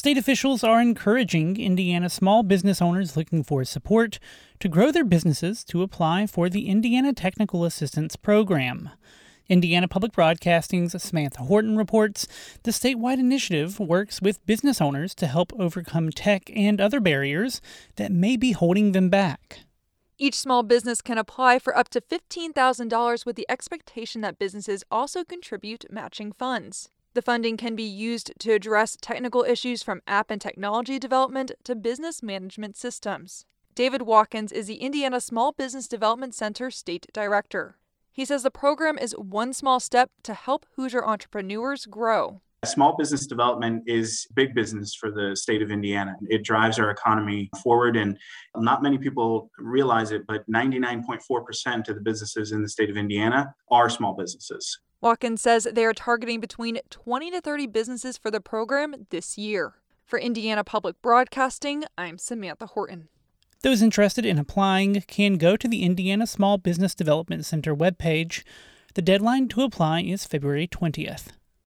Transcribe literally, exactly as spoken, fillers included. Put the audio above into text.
State officials are encouraging Indiana small business owners looking for support to grow their businesses to apply for the Indiana Technical Assistance Program. Indiana Public Broadcasting's Samantha Horton reports the statewide initiative works with business owners to help overcome tech and other barriers that may be holding them back. Each small business can apply for up to fifteen thousand dollars with the expectation that businesses also contribute matching funds. The funding can be used to address technical issues from app and technology development to business management systems. David Watkins is the Indiana Small Business Development Center State Director. He says the program is one small step to help Hoosier entrepreneurs grow. Small business development is big business for the state of Indiana. It drives our economy forward, and not many people realize it, but ninety-nine point four percent of the businesses in the state of Indiana are small businesses. Watkins says they are targeting between twenty to thirty businesses for the program this year. For Indiana Public Broadcasting, I'm Samantha Horton. Those interested in applying can go to the Indiana Small Business Development Center webpage. The deadline to apply is February twentieth.